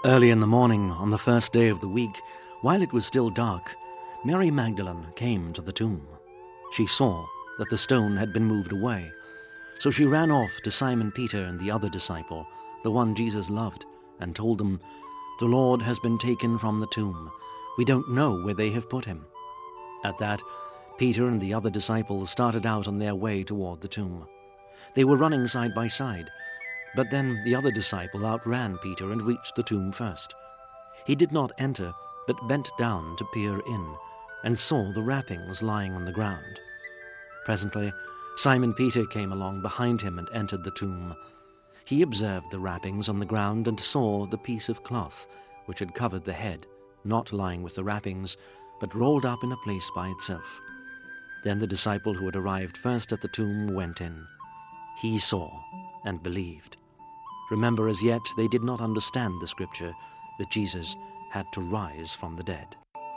Early in the morning, on the first day of the week, while it was still dark, Mary Magdalene came to the tomb. She saw that the stone had been moved away. So she ran off to Simon Peter and the other disciple, the one Jesus loved, and told them, "The Lord has been taken from the tomb. We don't know where they have put him." At that, Peter and the other disciple started out on their way toward the tomb. They were running side by side, but then the other disciple outran Peter and reached the tomb first. He did not enter, but bent down to peer in, and saw the wrappings lying on the ground. Presently, Simon Peter came along behind him and entered the tomb. He observed the wrappings on the ground and saw the piece of cloth which had covered the head, not lying with the wrappings, but rolled up in a place by itself. Then the disciple who had arrived first at the tomb went in. He saw and believed. Remember, as yet they did not understand the scripture that Jesus had to rise from the dead.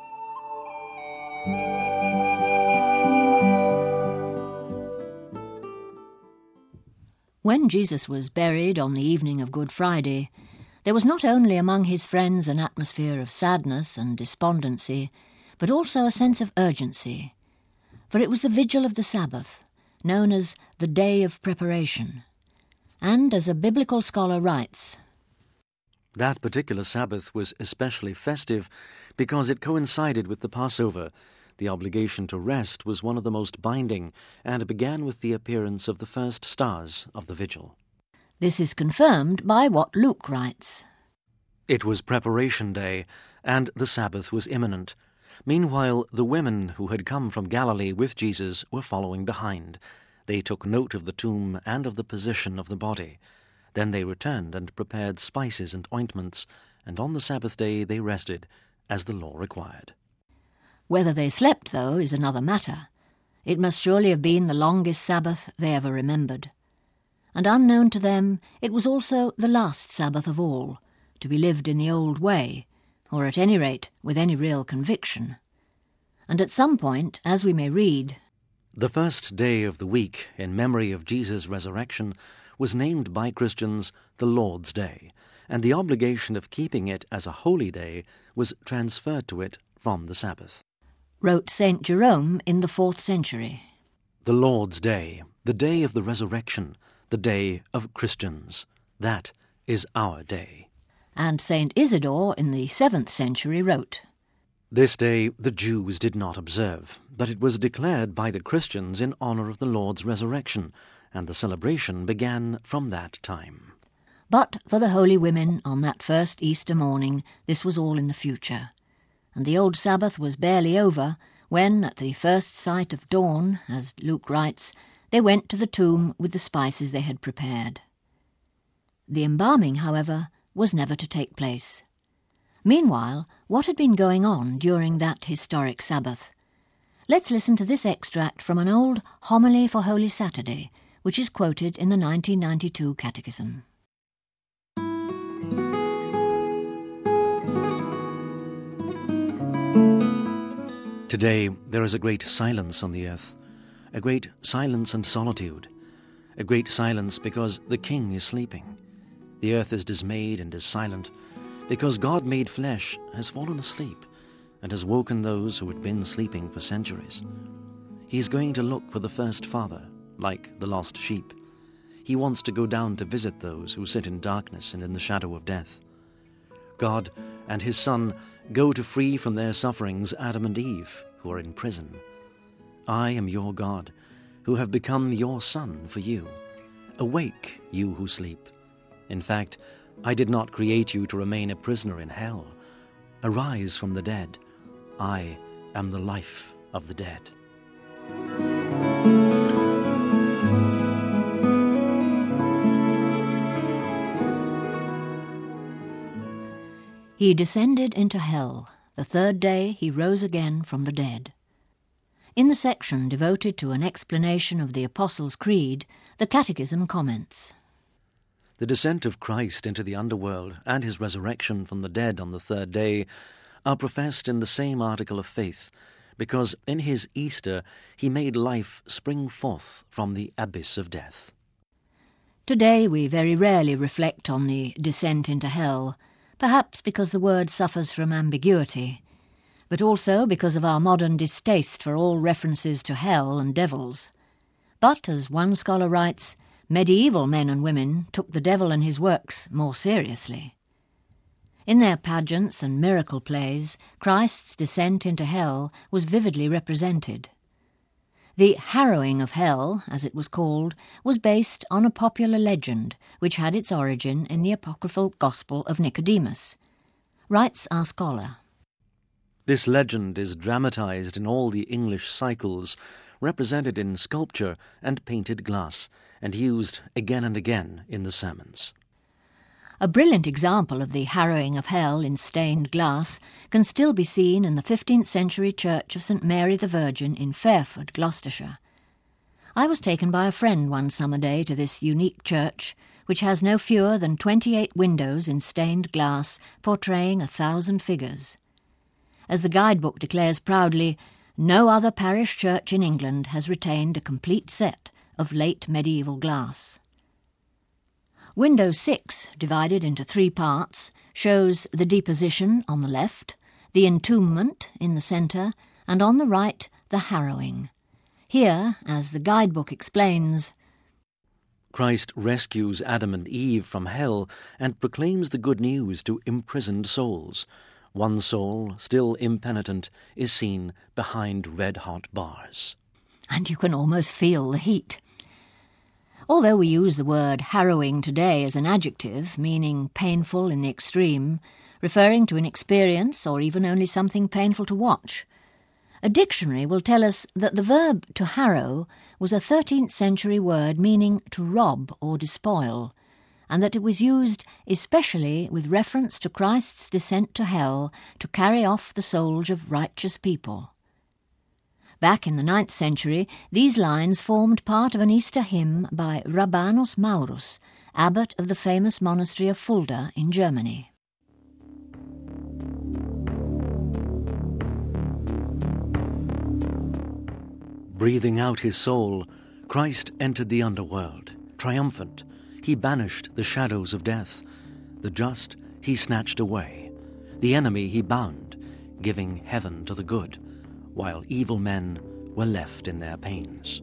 When Jesus was buried on the evening of Good Friday, there was not only among his friends an atmosphere of sadness and despondency, but also a sense of urgency. For it was the vigil of the Sabbath, known as the Day of Preparation. And as a biblical scholar writes, that particular Sabbath was especially festive because it coincided with the Passover. The obligation to rest was one of the most binding, and began with the appearance of the first stars of the vigil. This is confirmed by what Luke writes. It was preparation day, and the Sabbath was imminent. Meanwhile, the women who had come from Galilee with Jesus were following behind. They took note of the tomb and of the position of the body. Then they returned and prepared spices and ointments, and on the Sabbath day they rested, as the law required. Whether they slept, though, is another matter. It must surely have been the longest Sabbath they ever remembered. And unknown to them, it was also the last Sabbath of all, to be lived in the old way, or at any rate with any real conviction. And at some point, as we may read, the first day of the week, in memory of Jesus' resurrection, was named by Christians the Lord's Day, and the obligation of keeping it as a holy day was transferred to it from the Sabbath. Wrote St. Jerome in the 4th century. The Lord's Day, the day of the resurrection, the day of Christians, that is our day. And St. Isidore in the 7th century wrote, this day the Jews did not observe, but it was declared by the Christians in honor of the Lord's resurrection, and the celebration began from that time. But for the holy women on that first Easter morning, this was all in the future. And the old Sabbath was barely over when, at the first sight of dawn, as Luke writes, they went to the tomb with the spices they had prepared. The embalming, however, was never to take place. Meanwhile, what had been going on during that historic Sabbath? Let's listen to this extract from an old homily for Holy Saturday, which is quoted in the 1992 Catechism. Today there is a great silence on the earth, a great silence and solitude, a great silence because the King is sleeping. The earth is dismayed and is silent, because God made flesh has fallen asleep and has woken those who had been sleeping for centuries. He is going to look for the first father, like the lost sheep. He wants to go down to visit those who sit in darkness and in the shadow of death. God and his Son go to free from their sufferings Adam and Eve, who are in prison. I am your God, who have become your Son for you. Awake, you who sleep. In fact, I did not create you to remain a prisoner in hell. Arise from the dead. I am the life of the dead. He descended into hell. The third day he rose again from the dead. In the section devoted to an explanation of the Apostles' Creed, the Catechism comments, the descent of Christ into the underworld and his resurrection from the dead on the third day are professed in the same article of faith, because in his Easter he made life spring forth from the abyss of death. Today we very rarely reflect on the descent into hell, perhaps because the word suffers from ambiguity, but also because of our modern distaste for all references to hell and devils. But, as one scholar writes, medieval men and women took the devil and his works more seriously. In their pageants and miracle plays, Christ's descent into hell was vividly represented. The harrowing of hell, as it was called, was based on a popular legend which had its origin in the apocryphal Gospel of Nicodemus. Writes our scholar. This legend is dramatized in all the English cycles, represented in sculpture and painted glass, and used again and again in the sermons. A brilliant example of the harrowing of hell in stained glass can still be seen in the 15th century church of St. Mary the Virgin in Fairford, Gloucestershire. I was taken by a friend one summer day to this unique church, which has no fewer than 28 windows in stained glass portraying 1,000 figures. As the guidebook declares proudly, no other parish church in England has retained a complete set of late medieval glass. Window 6, divided into 3 parts, shows the deposition on the left, the entombment in the centre, and on the right the harrowing. Here, as the guidebook explains, Christ rescues Adam and Eve from hell and proclaims the good news to imprisoned souls. One soul, still impenitent, is seen behind red-hot bars. And you can almost feel the heat. Although we use the word harrowing today as an adjective, meaning painful in the extreme, referring to an experience or even only something painful to watch, a dictionary will tell us that the verb to harrow was a 13th century word meaning to rob or despoil, and that it was used especially with reference to Christ's descent to hell to carry off the souls of righteous people. Back in the 9th century, these lines formed part of an Easter hymn by Rabanus Maurus, abbot of the famous monastery of Fulda in Germany. Breathing out his soul, Christ entered the underworld. Triumphant, he banished the shadows of death. The just he snatched away. The enemy he bound, giving heaven to the good, while evil men were left in their pains.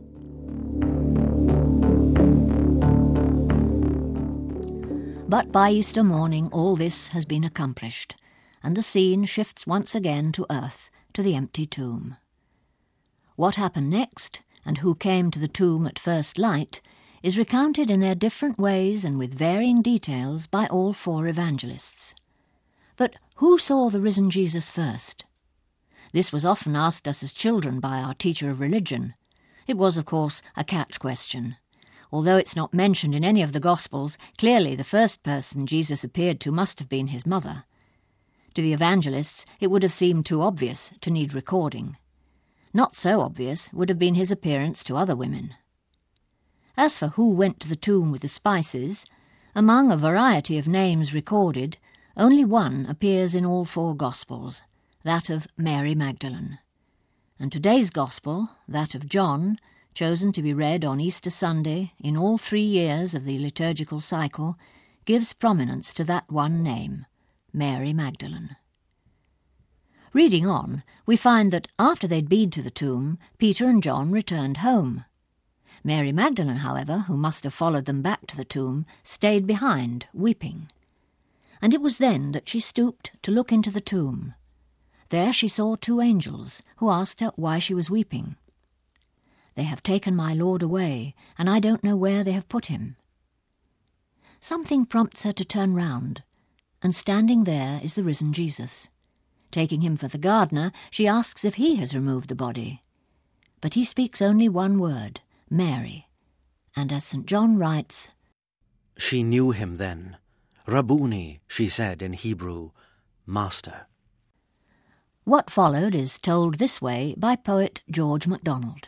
But by Easter morning all this has been accomplished, and the scene shifts once again to earth, to the empty tomb. What happened next, and who came to the tomb at first light, is recounted in their different ways and with varying details by all 4 evangelists. But who saw the risen Jesus first? This was often asked us as children by our teacher of religion. It was, of course, a catch question. Although it's not mentioned in any of the Gospels, clearly the first person Jesus appeared to must have been his mother. To the evangelists, it would have seemed too obvious to need recording. Not so obvious would have been his appearance to other women. As for who went to the tomb with the spices, among a variety of names recorded, only one appears in all 4 Gospels, that of Mary Magdalene. And today's Gospel, that of John, chosen to be read on Easter Sunday in all 3 years of the liturgical cycle, gives prominence to that one name, Mary Magdalene. Reading on, we find that after they'd been to the tomb, Peter and John returned home. Mary Magdalene, however, who must have followed them back to the tomb, stayed behind, weeping. And it was then that she stooped to look into the tomb. There she saw 2 angels, who asked her why she was weeping. "They have taken my Lord away, and I don't know where they have put him." Something prompts her to turn round, and standing there is the risen Jesus. Taking him for the gardener, she asks if he has removed the body. But he speaks only one word, Mary, and as St. John writes, She knew him then. Rabboni, she said in Hebrew, Master. What followed is told this way by poet George MacDonald.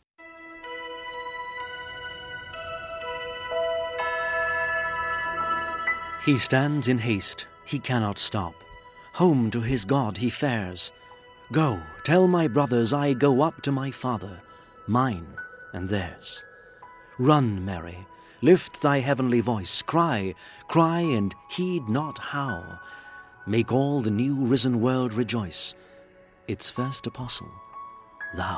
He stands in haste, he cannot stop. Home to his God he fares. Go, tell my brothers I go up to my Father, mine and theirs. Run, Mary, lift thy heavenly voice, cry, cry and heed not how. Make all the new risen world rejoice. Its first apostle, thou.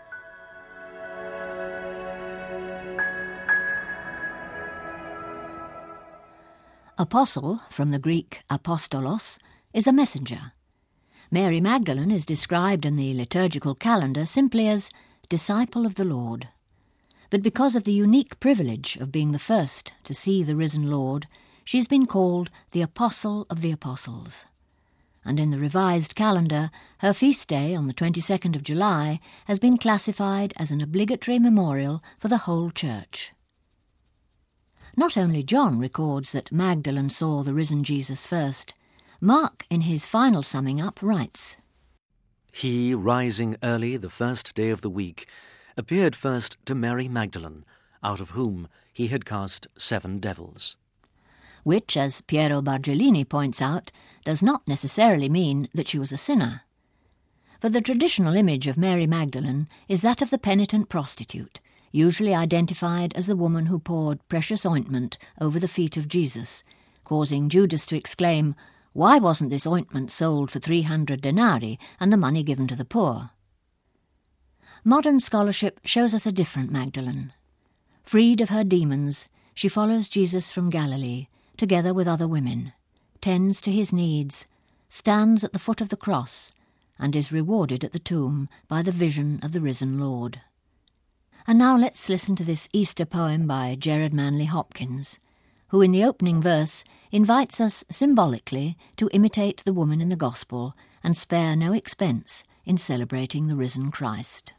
Apostle, from the Greek apostolos, is a messenger. Mary Magdalene is described in the liturgical calendar simply as disciple of the Lord. But because of the unique privilege of being the first to see the risen Lord, she's been called the Apostle of the Apostles. And in the revised calendar, her feast day on the 22nd of July has been classified as an obligatory memorial for the whole Church. Not only John records that Magdalene saw the risen Jesus first, Mark, in his final summing up, writes, He, rising early the first day of the week, appeared first to Mary Magdalene, out of whom he had cast 7 devils. Which, as Piero Bargellini points out, does not necessarily mean that she was a sinner. For the traditional image of Mary Magdalene is that of the penitent prostitute, usually identified as the woman who poured precious ointment over the feet of Jesus, causing Judas to exclaim, "Why wasn't this ointment sold for 300 denarii and the money given to the poor?" Modern scholarship shows us a different Magdalene. Freed of her demons, she follows Jesus from Galilee, together with other women, tends to his needs, stands at the foot of the cross, and is rewarded at the tomb by the vision of the risen Lord. And now let's listen to this Easter poem by Gerard Manley Hopkins, who in the opening verse invites us symbolically to imitate the woman in the Gospel and spare no expense in celebrating the risen Christ.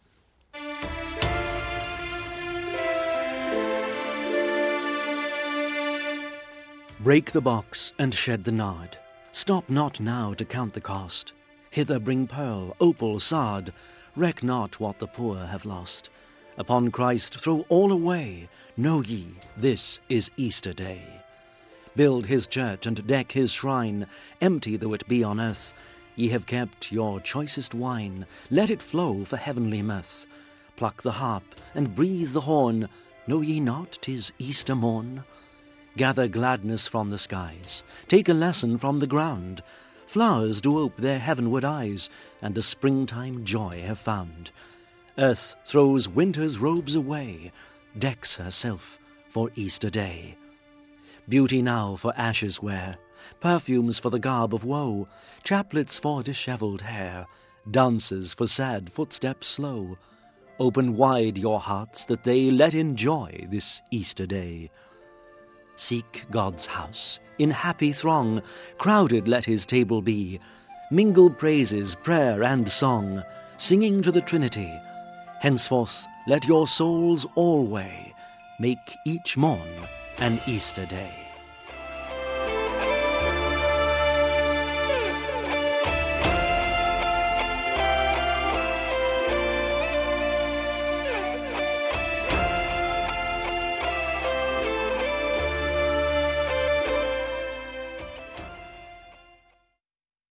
Break the box and shed the nard. Stop not now to count the cost. Hither bring pearl, opal, sard. Reck not what the poor have lost. Upon Christ throw all away. Know ye, this is Easter Day. Build his church and deck his shrine. Empty though it be on earth, ye have kept your choicest wine. Let it flow for heavenly mirth. Pluck the harp and breathe the horn. Know ye not 'tis Easter morn? Gather gladness from the skies. Take a lesson from the ground. Flowers do ope their heavenward eyes, and a springtime joy have found. Earth throws winter's robes away, decks herself for Easter Day. Beauty now for ashes wear, perfumes for the garb of woe, chaplets for dishevelled hair, dances for sad footsteps slow. Open wide your hearts that they let enjoy this Easter Day. Seek God's house, in happy throng, crowded let his table be. Mingle praises, prayer and song, singing to the Trinity. Henceforth let your souls alway make each morn an Easter Day.